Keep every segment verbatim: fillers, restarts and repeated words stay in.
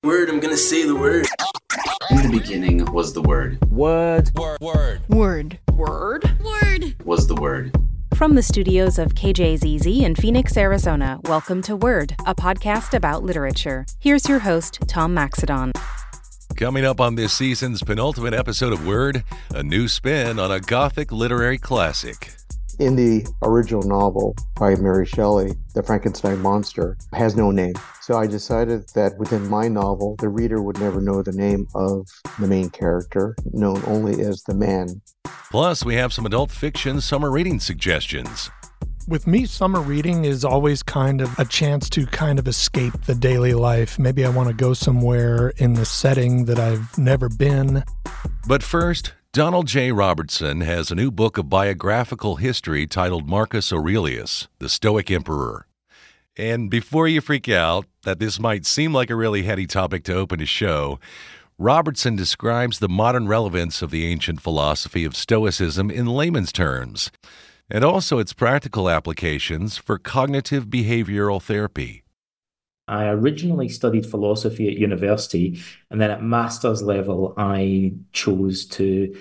Word, I'm gonna say the word. In the beginning was the Word. Word. Word. Word. Word. Word. Word. Was the Word. From the studios of K J Z Z in Phoenix, Arizona, welcome to Word, a podcast about literature. Here's your host, Tom Maxedon. Coming up on this season's penultimate episode of Word, a new spin on a Gothic literary classic. In the original novel by Mary Shelley, the Frankenstein monster has no name. So I decided that within my novel, the reader would never know the name of the main character, known only as the man. Plus, we have some adult fiction summer reading suggestions. With me, summer reading is always kind of a chance to kind of escape the daily life. Maybe I want to go somewhere in the setting that I've never been. But first, Donald J. Robertson has a new book of biographical history titled Marcus Aurelius, the Stoic Emperor. And before you freak out that this might seem like a really heady topic to open a show, Robertson describes the modern relevance of the ancient philosophy of Stoicism in layman's terms, and also its practical applications for cognitive behavioral therapy. I originally studied philosophy at university, and then at master's level, I chose to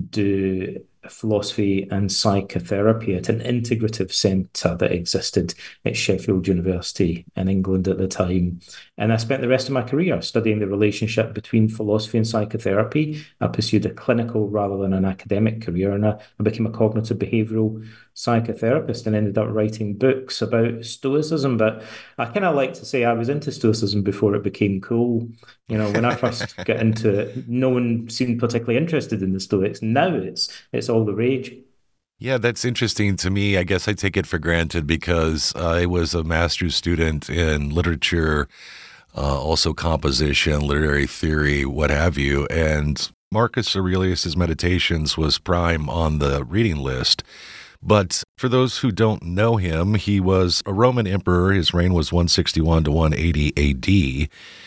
do philosophy and psychotherapy at an integrative centre that existed at Sheffield University in England at the time. And I spent the rest of my career studying the relationship between philosophy and psychotherapy. I pursued a clinical rather than an academic career, and I, I became a cognitive behavioural psychotherapist and ended up writing books about Stoicism. But I kind of like to say I was into Stoicism before it became cool. You know, when I first got into it, no one seemed particularly interested in the Stoics. Now it's it's all the rage. Yeah, that's interesting to me. I guess I take it for granted because I was a master's student in literature, uh, also composition, literary theory, what have you. And Marcus Aurelius' Meditations was prime on the reading list. But for those who don't know him, he was a Roman emperor. His reign was one sixty-one to one eighty A D.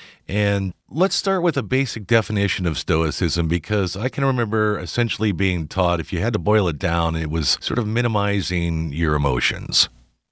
And let's start with a basic definition of Stoicism, because I can remember essentially being taught if you had to boil it down, it was sort of minimizing your emotions.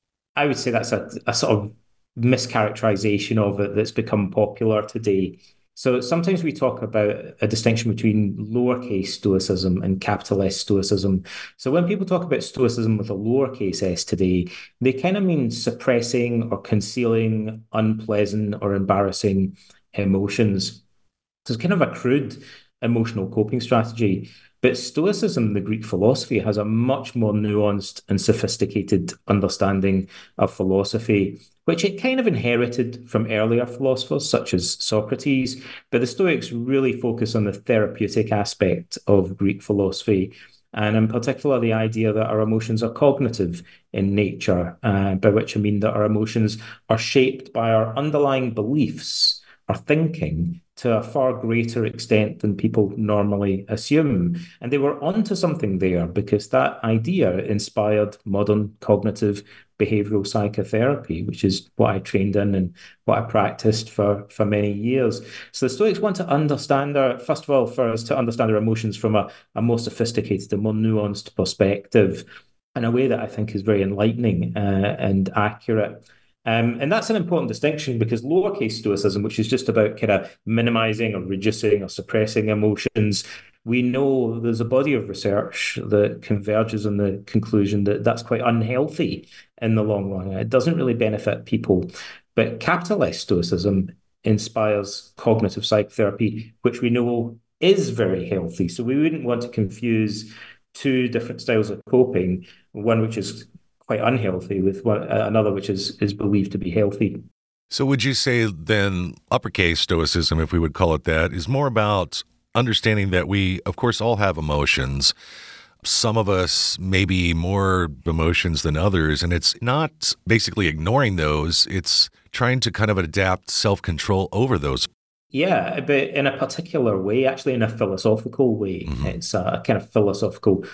I would say that's a, a sort of mischaracterization of it that's become popular today. So sometimes we talk about a distinction between lowercase Stoicism and capital S Stoicism. So when people talk about Stoicism with a lowercase s today, they kind of mean suppressing or concealing unpleasant or embarrassing emotions. So it's kind of a crude emotional coping strategy. But Stoicism, the Greek philosophy, has a much more nuanced and sophisticated understanding of philosophy, which it kind of inherited from earlier philosophers such as Socrates. But the Stoics really focus on the therapeutic aspect of Greek philosophy, and in particular the idea that our emotions are cognitive in nature, uh, by which I mean that our emotions are shaped by our underlying beliefs, our thinking, to a far greater extent than people normally assume. And they were onto something there, because that idea inspired modern cognitive behavioral psychotherapy, which is what I trained in and what I practiced for, for many years. So the Stoics want to understand our, first of all, for us to understand our emotions from a, a more sophisticated, a more nuanced perspective, in a way that I think is very enlightening uh, and accurate. Um, and that's an important distinction, because lowercase Stoicism, which is just about kind of minimizing or reducing or suppressing emotions, we know there's a body of research that converges on the conclusion that that's quite unhealthy in the long run. It doesn't really benefit people. But capital S Stoicism inspires cognitive psychotherapy, which we know is very healthy. So we wouldn't want to confuse two different styles of coping, one which is quite unhealthy with one, uh, another which is, is believed to be healthy. So would you say then uppercase Stoicism, if we would call it that, is more about understanding that we, of course, all have emotions. Some of us maybe more emotions than others, and it's not basically ignoring those, it's trying to kind of adapt self-control over those. Yeah, but in a particular way, actually in a philosophical way. Mm-hmm. It's a kind of philosophical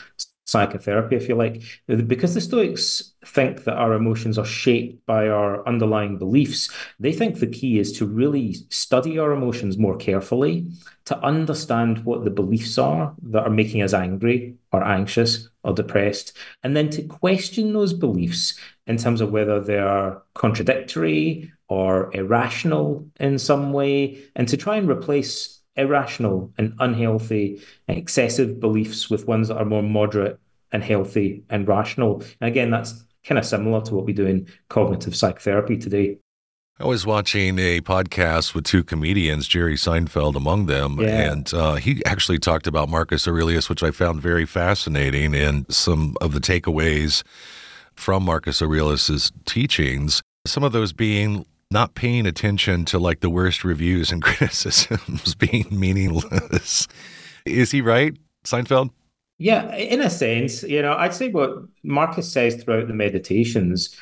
psychotherapy, if you like, because the Stoics think that our emotions are shaped by our underlying beliefs. They think the key is to really study our emotions more carefully, to understand what the beliefs are that are making us angry or anxious or depressed, and then to question those beliefs in terms of whether they are contradictory or irrational in some way, and to try and replace irrational and unhealthy and excessive beliefs with ones that are more moderate and healthy and rational. And again, that's kind of similar to what we do in cognitive psychotherapy today. I was watching a podcast with two comedians, Jerry Seinfeld among them, Yeah. and uh, he actually talked about Marcus Aurelius, which I found very fascinating, and some of the takeaways from Marcus Aurelius's teachings, some of those being not paying attention to like the worst reviews and criticisms being meaningless. Is he right, Seinfeld? Yeah, in a sense, you know, I'd say what Marcus says throughout the Meditations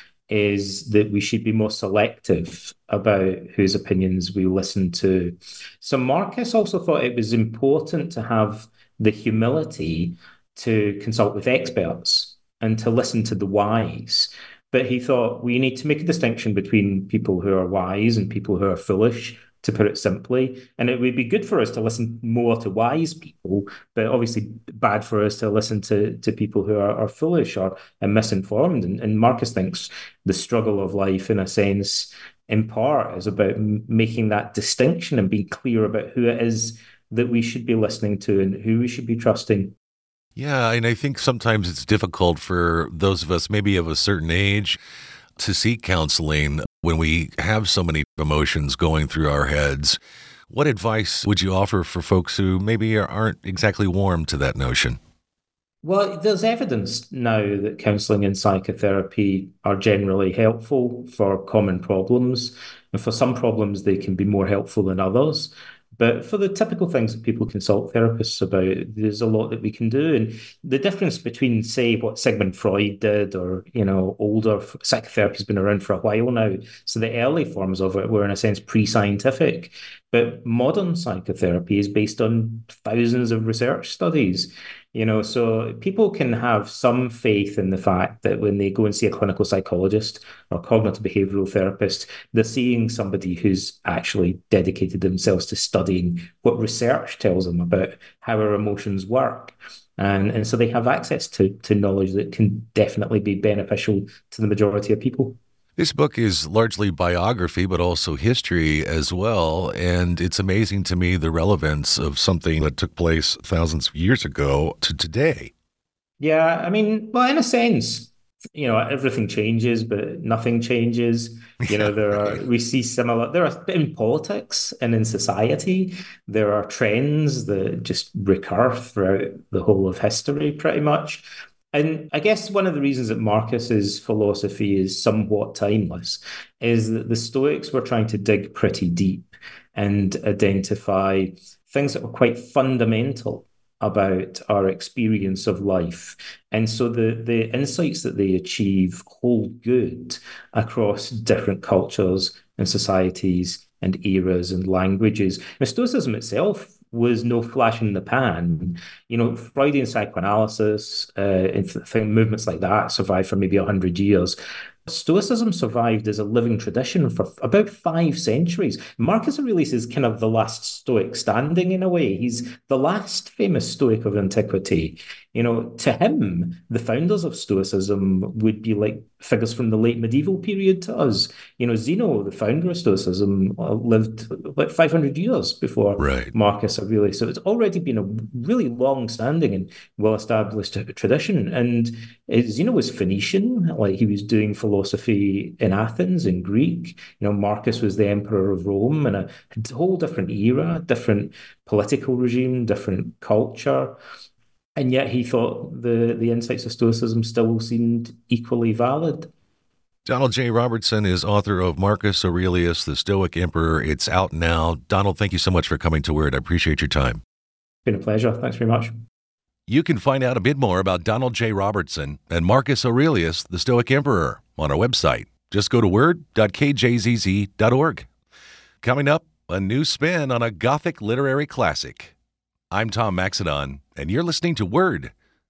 is that we should be more selective about whose opinions we listen to. So Marcus also thought it was important to have the humility to consult with experts and to listen to the wise. But he thought we need to make a distinction between people who are wise and people who are foolish, to put it simply. And it would be good for us to listen more to wise people, but obviously bad for us to listen to, to people who are, are foolish or and misinformed. And, and Marcus thinks the struggle of life, in a sense, in part, is about m- making that distinction and being clear about who it is that we should be listening to and who we should be trusting. Yeah, and I think sometimes it's difficult for those of us maybe of a certain age to seek counseling when we have so many emotions going through our heads. What advice would you offer for folks who maybe aren't exactly warm to that notion? Well, there's evidence now that counselling and psychotherapy are generally helpful for common problems. And for some problems, they can be more helpful than others. But for the typical things that people consult therapists about, there's a lot that we can do. And the difference between, say, what Sigmund Freud did or, you know, older psychotherapy has been around for a while now. So the early forms of it were, in a sense, pre-scientific. But modern psychotherapy is based on thousands of research studies. You know, so people can have some faith in the fact that when they go and see a clinical psychologist or cognitive behavioral therapist, they're seeing somebody who's actually dedicated themselves to studying what research tells them about how our emotions work. And, and so they have access to, to knowledge that can definitely be beneficial to the majority of people. This book is largely biography, but also history as well. And it's amazing to me the relevance of something that took place thousands of years ago to today. Yeah, I mean, well, in a sense, you know, everything changes, but nothing changes. You know, there are, we see similar, there are in politics and in society, there are trends that just recur throughout the whole of history, pretty much. And I guess one of the reasons that Marcus's philosophy is somewhat timeless is that the Stoics were trying to dig pretty deep and identify things that were quite fundamental about our experience of life. And so the, the insights that they achieve hold good across different cultures and societies and eras and languages. Now, Stoicism itself was no flash in the pan. You know, Freudian psychoanalysis, uh, and th- movements like that survived for maybe a hundred years. Stoicism survived as a living tradition for about five centuries. Marcus Aurelius is kind of the last Stoic standing in a way. He's the last famous Stoic of antiquity. You know, to him, the founders of Stoicism would be like figures from the late medieval period to us. You know, Zeno, the founder of Stoicism, lived about five hundred years before Right. Marcus Aurelius. So it's already been a really long-standing and well-established tradition. And Zeno was Phoenician, like he was doing philosophy in Athens, in Greek. You know, Marcus was the emperor of Rome in a whole different era, different political regime, different culture. And yet he thought the, the insights of Stoicism still seemed equally valid. Donald J. Robertson is author of Marcus Aurelius, the Stoic Emperor. It's out now. Donald, thank you so much for coming to Word. I appreciate your time. It's been a pleasure. Thanks very much. You can find out a bit more about Donald J. Robertson and Marcus Aurelius, the Stoic Emperor, on our website. Just go to word dot k j z z dot org. Coming up, a new spin on a Gothic literary classic. I'm Tom Maxedon, and you're listening to Word,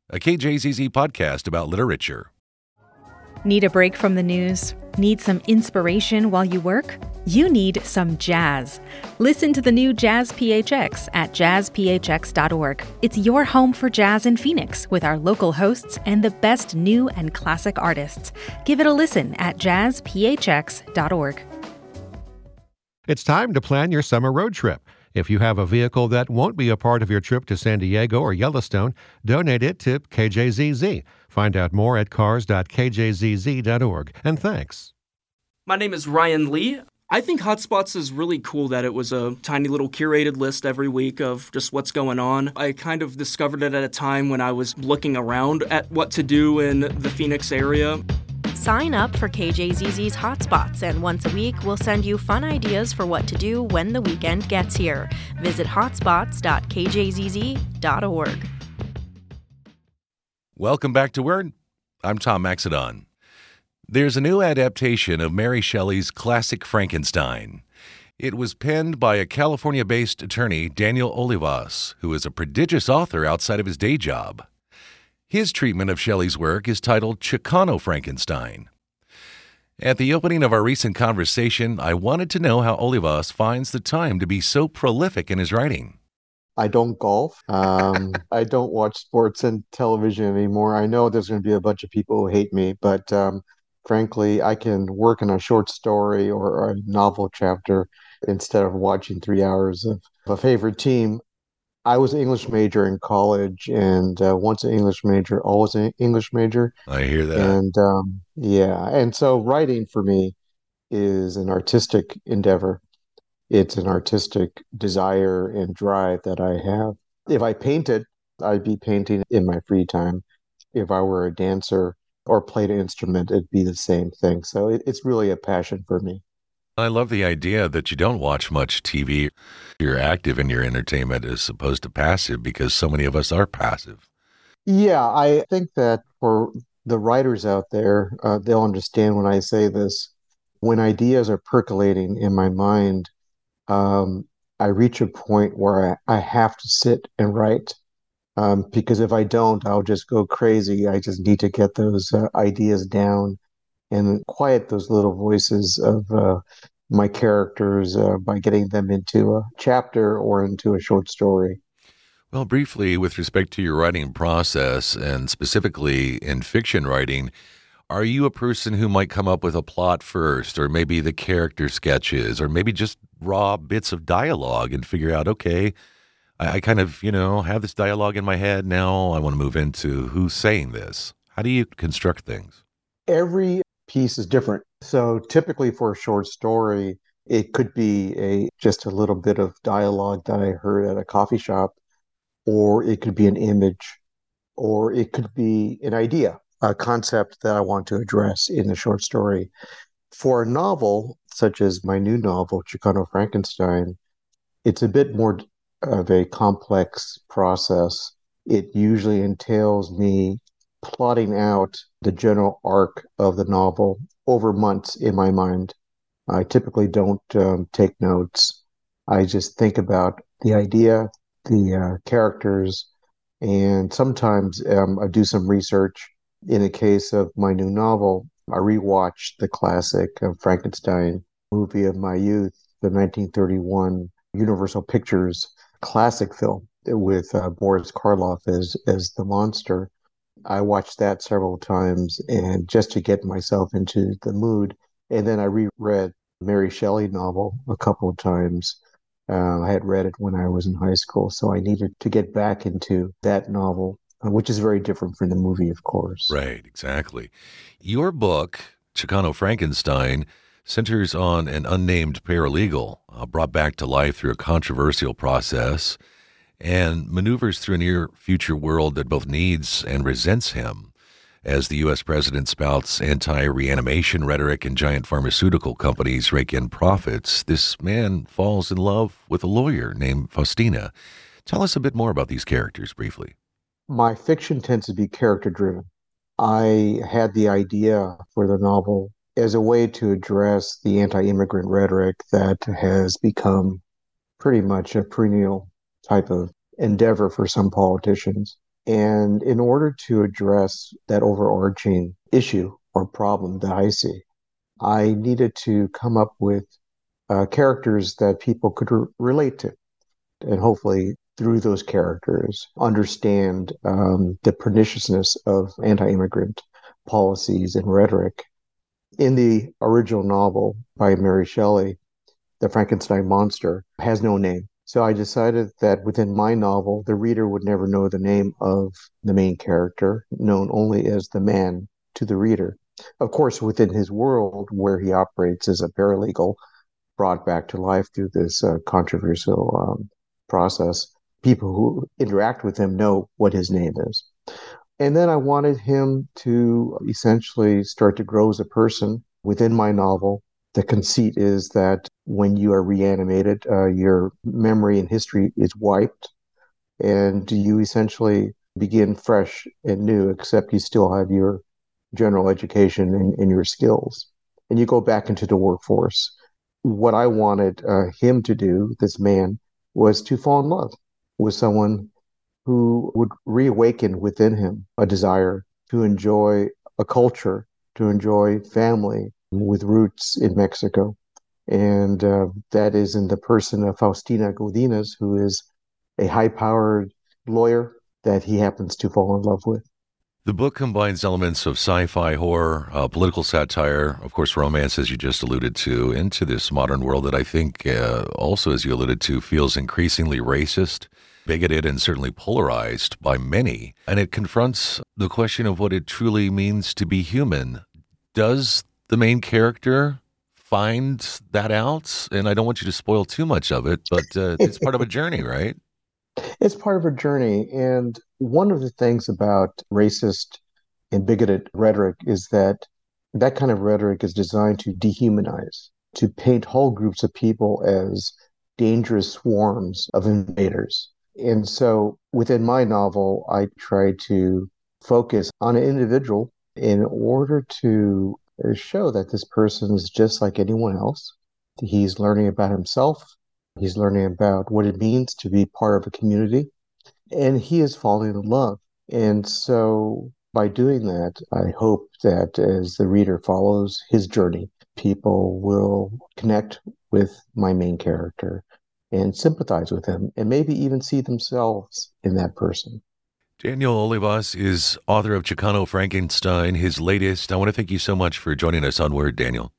a K J Z Z podcast about literature. Need a break from the news? Need some inspiration while you work? You need some jazz. Listen to the new Jazz P H X at jazz p h x dot org. It's your home for jazz in Phoenix with our local hosts and the best new and classic artists. Give it a listen at jazz p h x dot org. It's time to plan your summer road trip. If you have a vehicle that won't be a part of your trip to San Diego or Yellowstone, donate it to K J Z Z. Find out more at cars dot k j z z dot org. And thanks. My name is Ryan Lee. I think Hotspots is really cool that it was a tiny little curated list every week of just what's going on. I kind of discovered it at a time when I was looking around at what to do in the Phoenix area. Sign up for K J Z Z's Hotspots, and once a week we'll send you fun ideas for what to do when the weekend gets here. Visit hotspots dot k j z z dot org. Welcome back to Word. I'm Tom Maxedon. There's a new adaptation of Mary Shelley's classic Frankenstein. It was penned by a California-based attorney, Daniel Olivas, who is a prodigious author outside of his day job. His treatment of Shelley's work is titled Chicano Frankenstein. At the opening of our recent conversation, I wanted to know how Olivas finds the time to be so prolific in his writing. I don't golf. Um, I don't watch sports and television anymore. I know there's going to be a bunch of people who hate me, but um, frankly, I can work on a short story or a novel chapter instead of watching three hours of a favorite team. I was an English major in college, and uh, once an English major, always an English major. I hear that. And um, yeah, and so writing for me is an artistic endeavor. It's an artistic desire and drive that I have. If I painted, I'd be painting in my free time. If I were a dancer or played an instrument, it'd be the same thing. So it, it's really a passion for me. I love the idea that you don't watch much T V. You're active in your entertainment as opposed to passive, because so many of us are passive. Yeah, I think that for the writers out there, uh, they'll understand when I say this. When ideas are percolating in my mind, um, I reach a point where I, I have to sit and write. Um, because if I don't, I'll just go crazy. I just need to get those uh, ideas down and quiet those little voices of uh, my characters uh, by getting them into a chapter or into a short story. Well, briefly, with respect to your writing process, and specifically in fiction writing, are you a person who might come up with a plot first, or maybe the character sketches, or maybe just raw bits of dialogue and figure out, okay, I, I kind of, you know, have this dialogue in my head. Now I want to move into who's saying this. How do you construct things? Every piece is different. So typically for a short story, it could be a just a little bit of dialogue that I heard at a coffee shop, or it could be an image, or it could be an idea, a concept that I want to address in the short story. For a novel, such as my new novel, Chicano Frankenstein, it's a bit more of a complex process. It usually entails me plotting out the general arc of the novel over months in my mind. I typically don't um, take notes. I just think about the idea, the uh, characters, and sometimes um, I do some research. In the case of my new novel, I rewatched the classic uh, Frankenstein movie of my youth, the nineteen thirty-one Universal Pictures classic film with uh, Boris Karloff as, as the monster. I watched that several times, and just to get myself into the mood. And then I reread Mary Shelley novel a couple of times. Uh, I had read it when I was in high school, so I needed to get back into that novel, uh, which is very different from the movie, of course. Right, exactly. Your book, Chicano Frankenstein, centers on an unnamed paralegal uh, brought back to life through a controversial process and maneuvers through a near-future world that both needs and resents him. As the U S president spouts anti-reanimation rhetoric and giant pharmaceutical companies rake in profits, this man falls in love with a lawyer named Faustina. Tell us a bit more about these characters briefly. My fiction tends to be character-driven. I had the idea for the novel as a way to address the anti-immigrant rhetoric that has become pretty much a perennial type of endeavor for some politicians. And in order to address that overarching issue or problem that I see, I needed to come up with uh, characters that people could re- relate to, and hopefully through those characters understand um, the perniciousness of anti-immigrant policies and rhetoric. In the original novel by Mary Shelley, The Frankenstein Monster has no name. So I decided that within my novel, the reader would never know the name of the main character, known only as the man to the reader. Of course, within his world, where he operates as a paralegal, brought back to life through this uh, controversial um, process, people who interact with him know what his name is. And then I wanted him to essentially start to grow as a person within my novel. The conceit is that when you are reanimated, uh, your memory and history is wiped, and you essentially begin fresh and new, except you still have your general education and, and your skills, and you go back into the workforce. What I wanted uh, him to do, this man, was to fall in love with someone who would reawaken within him a desire to enjoy a culture, to enjoy family, with roots in Mexico. And uh, that is in the person of Faustina Godinez, who is a high-powered lawyer that he happens to fall in love with. The book combines elements of sci-fi, horror, uh, political satire, of course, romance, as you just alluded to, into this modern world that I think uh, also, as you alluded to, feels increasingly racist, bigoted, and certainly polarized by many. And it confronts the question of what it truly means to be human. Does the main character find that out? And I don't want you to spoil too much of it, but uh, it's part of a journey, right? It's part of a journey. And one of the things about racist and bigoted rhetoric is that that kind of rhetoric is designed to dehumanize, to paint whole groups of people as dangerous swarms of invaders. And so within my novel, I try to focus on an individual in order to show that this person is just like anyone else. He's learning about himself. He's learning about what it means to be part of a community. And he is falling in love. And so by doing that, I hope that as the reader follows his journey, people will connect with my main character and sympathize with him and maybe even see themselves in that person. Daniel Olivas is author of Chicano Frankenstein, his latest. I want to thank you so much for joining us on Word, Daniel.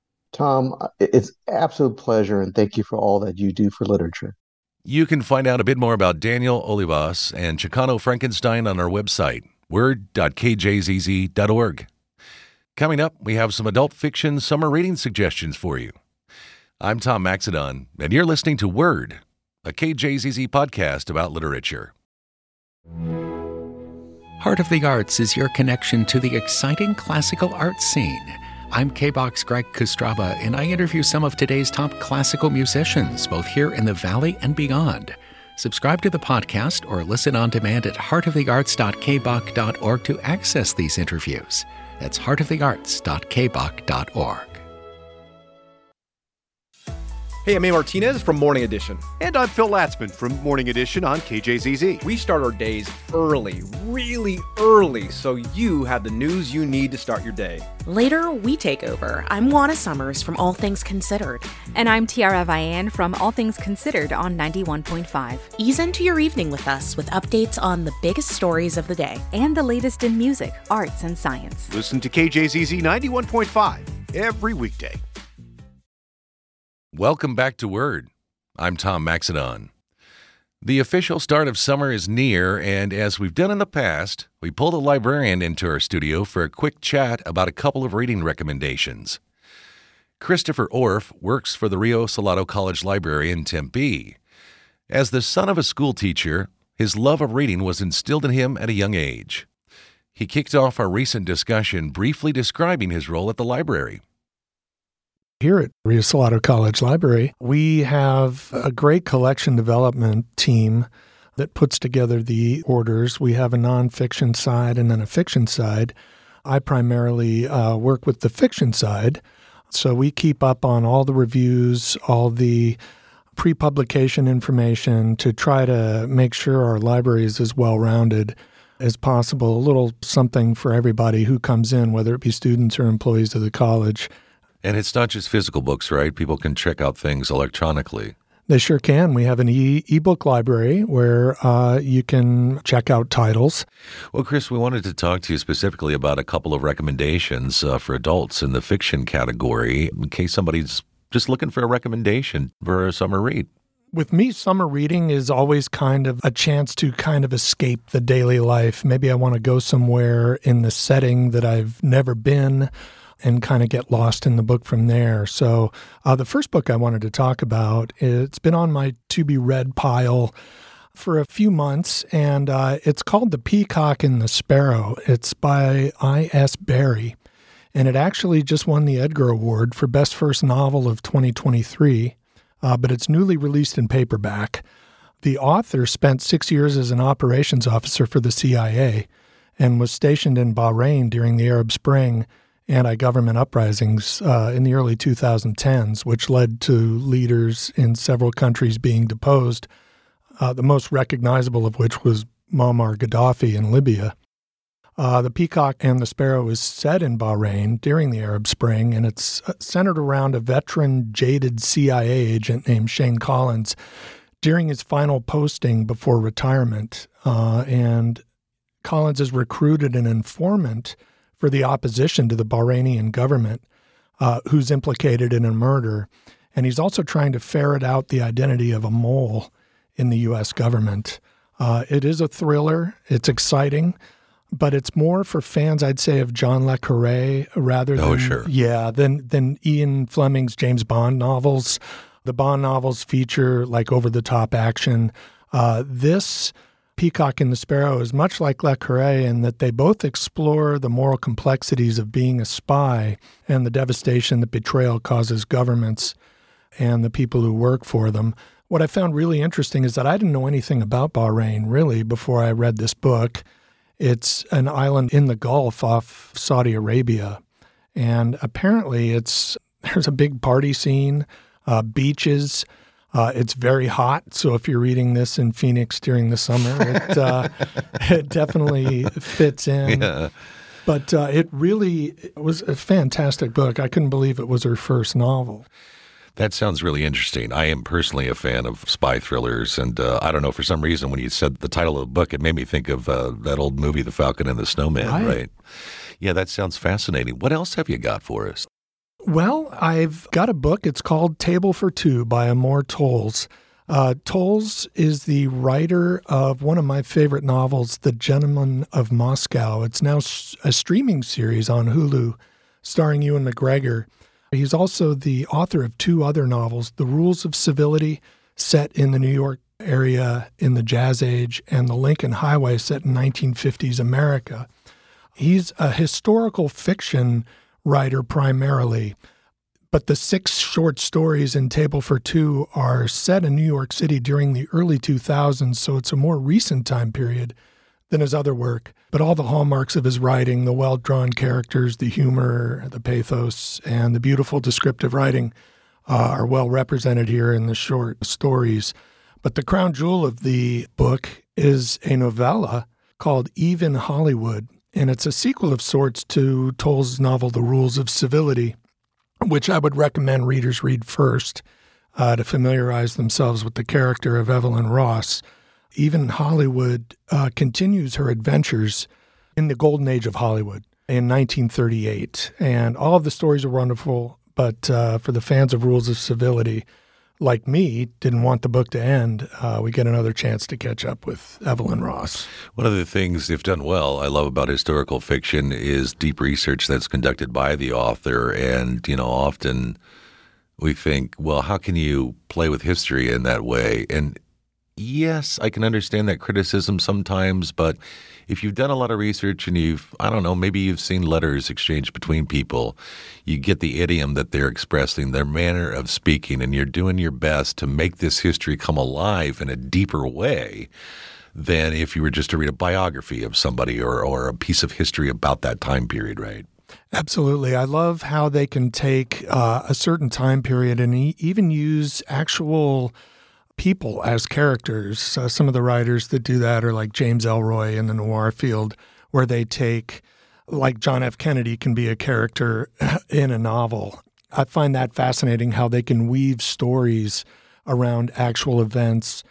Tom, it's an absolute pleasure, and thank you for all that you do for literature. You can find out a bit more about Daniel Olivas and Chicano Frankenstein on our website, word dot k j z z dot org. Coming up, we have some adult fiction summer reading suggestions for you. I'm Tom Maxedon, and you're listening to Word, a K J Z Z podcast about literature. Heart of the Arts is your connection to the exciting classical arts scene. I'm K B O X's Greg Kostraba, and I interview some of today's top classical musicians, both here in the Valley and beyond. Subscribe to the podcast or listen on demand at heart of the arts dot k b o c dot org to access these interviews. That's heart of the arts dot k b o c dot org. Hey, I'm A. Martinez from Morning Edition. And I'm Phil Latzman from Morning Edition on K J Z Z. We start our days early, really early, so you have the news you need to start your day. Later, we take over. I'm Juana Summers from All Things Considered. And I'm Tiara Vian from All Things Considered on ninety-one point five. Ease into your evening with us with updates on the biggest stories of the day. And the latest in music, arts, and science. Listen to K J Z Z ninety-one point five every weekday. Welcome back to Word. I'm Tom Maxedon. The official start of summer is near, and as we've done in the past, we pulled a librarian into our studio for a quick chat about a couple of reading recommendations. Christopher Orff works for the Rio Salado College Library in Tempe. As the son of a school teacher, his love of reading was instilled in him at a young age. He kicked off our recent discussion briefly describing his role at the library. Here at Rio Salado College Library, we have a great collection development team that puts together the orders. We have a nonfiction side and then a fiction side. I primarily uh, work with the fiction side, so we keep up on all the reviews, all the pre-publication information to try to make sure our library is as well-rounded as possible, a little something for everybody who comes in, whether it be students or employees of the college. And it's not just physical books, right? People can check out things electronically. They sure can. We have an e- ebook library where uh, you can check out titles. Well, Chris, we wanted to talk to you specifically about a couple of recommendations uh, for adults in the fiction category, in case somebody's just looking for a recommendation for a summer read. With me, summer reading is always kind of a chance to kind of escape the daily life. Maybe I want to go somewhere in the setting that I've never been and kind of get lost in the book from there. So uh, the first book I wanted to talk about, it's been on my to-be-read pile for a few months, and uh, it's called The Peacock and the Sparrow. It's by I S Barrie, and it actually just won the Edgar Award for Best First Novel of twenty twenty-three, uh, but it's newly released in paperback. The author spent six years as an operations officer for the C I A and was stationed in Bahrain during the Arab Spring anti-government uprisings uh, in the early two thousand tens, which led to leaders in several countries being deposed, uh, the most recognizable of which was Muammar Gaddafi in Libya. Uh, the Peacock and the Sparrow is set in Bahrain during the Arab Spring, and it's centered around a veteran, jaded C I A agent named Shane Collins during his final posting before retirement. Uh, and Collins has recruited an informant for the opposition to the Bahraini government, uh, who's implicated in a murder. And he's also trying to ferret out the identity of a mole in the U S government. Uh, it is a thriller. It's exciting, but it's more for fans, I'd say, of John le Carré rather than, oh, sure. yeah, than, than Ian Fleming's James Bond novels. The Bond novels feature like over-the-top action. Uh, this Peacock and the Sparrow is much like Le Carré in that they both explore the moral complexities of being a spy and the devastation that betrayal causes governments and the people who work for them. What I found really interesting is that I didn't know anything about Bahrain, really, before I read this book. It's an island in the Gulf off Saudi Arabia, and apparently it's there's a big party scene, uh, beaches. Uh, it's very hot, so if you're reading this in Phoenix during the summer, it, uh, it definitely fits in. Yeah. But uh, it really it was a fantastic book. I couldn't believe it was her first novel. That sounds really interesting. I am personally a fan of spy thrillers, and uh, I don't know, for some reason, when you said the title of the book, it made me think of uh, that old movie, The Falcon and the Snowman, right. right? Yeah, that sounds fascinating. What else have you got for us? Well, I've got a book. It's called Table for Two by Amor Towles. Uh, Towles is the writer of one of my favorite novels, The Gentleman of Moscow. It's now a streaming series on Hulu starring Ewan McGregor. He's also the author of two other novels, The Rules of Civility, set in the New York area in the Jazz Age, and The Lincoln Highway, set in nineteen fifties America. He's a historical fiction writer primarily, but the six short stories in Table for Two are set in New York City during the early two thousands, so it's a more recent time period than his other work. But all the hallmarks of his writing, the well-drawn characters, the humor, the pathos, and the beautiful descriptive writing uh, are well represented here in the short stories. But the crown jewel of the book is a novella called Eve in Hollywood, and it's a sequel of sorts to Towles' novel The Rules of Civility, which I would recommend readers read first uh, to familiarize themselves with the character of Evelyn Ross. Eve in Hollywood uh, continues her adventures in the golden age of Hollywood in nineteen thirty-eight. And all of the stories are wonderful, but uh, for the fans of Rules of Civility, like me, didn't want the book to end, uh, we get another chance to catch up with Evelyn Ross. One of the things, if done well, I love about historical fiction is deep research that's conducted by the author. And, you know, often we think, well, how can you play with history in that way? And yes, I can understand that criticism sometimes, but if you've done a lot of research and you've, I don't know, maybe you've seen letters exchanged between people, you get the idiom that they're expressing, their manner of speaking, and you're doing your best to make this history come alive in a deeper way than if you were just to read a biography of somebody or, or a piece of history about that time period, right? Absolutely. I love how they can take uh, a certain time period and e- even use actual people as characters. Uh, some of the writers that do that are like James Ellroy in the noir field, where they take, like John F. Kennedy can be a character in a novel. I find that fascinating how they can weave stories around actual events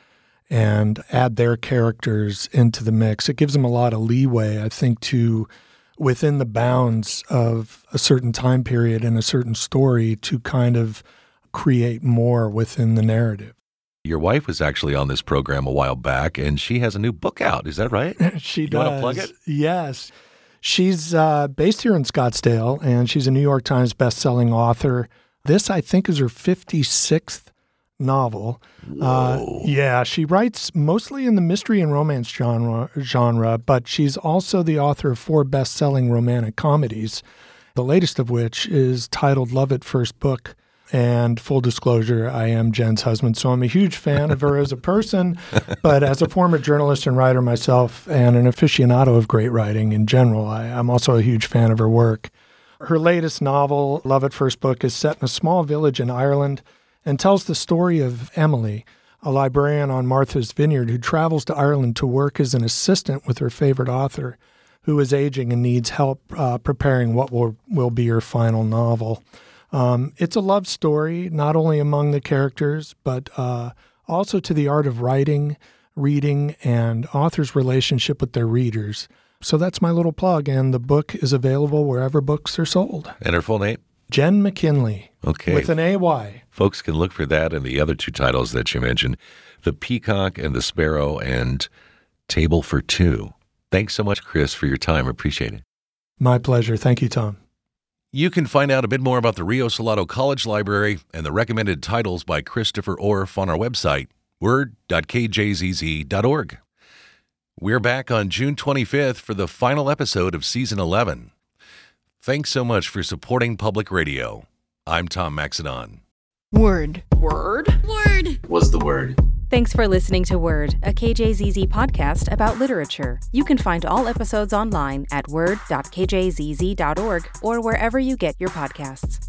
and add their characters into the mix. It gives them a lot of leeway, I think, to, within the bounds of a certain time period and a certain story, to kind of create more within the narrative. Your wife was actually on this program a while back, and she has a new book out. Is that right? She you does. Want to plug it? Yes. She's uh, based here in Scottsdale, and she's a New York Times bestselling author. This, I think, is her fifty-sixth novel. Uh, yeah, she writes mostly in the mystery and romance genre, genre, but she's also the author of four best-selling romantic comedies, the latest of which is titled Love at First Book. And full disclosure, I am Jen's husband, so I'm a huge fan of her as a person, but as a former journalist and writer myself and an aficionado of great writing in general, I, I'm also a huge fan of her work. Her latest novel, Love at First Book, is set in a small village in Ireland and tells the story of Emily, a librarian on Martha's Vineyard who travels to Ireland to work as an assistant with her favorite author, who is aging and needs help uh, preparing what will, will be her final novel. Um, it's a love story, not only among the characters, but uh, also to the art of writing, reading, and authors' relationship with their readers. So that's my little plug, and the book is available wherever books are sold. And her full name? Jen McKinley. Okay. With an A Y. Folks can look for that and the other two titles that you mentioned, The Peacock and the Sparrow and Table for Two. Thanks so much, Chris, for your time. Appreciate it. My pleasure. Thank you, Tom. You can find out a bit more about the Rio Salado College Library and the recommended titles by Christopher Orff on our website, word dot k j z z dot org. We're back on June twenty-fifth for the final episode of Season eleven. Thanks so much for supporting public radio. I'm Tom Maxedon. Word. Word? Word was the word. Thanks for listening to Word, a K J Z Z podcast about literature. You can find all episodes online at word dot k j z z dot org or wherever you get your podcasts.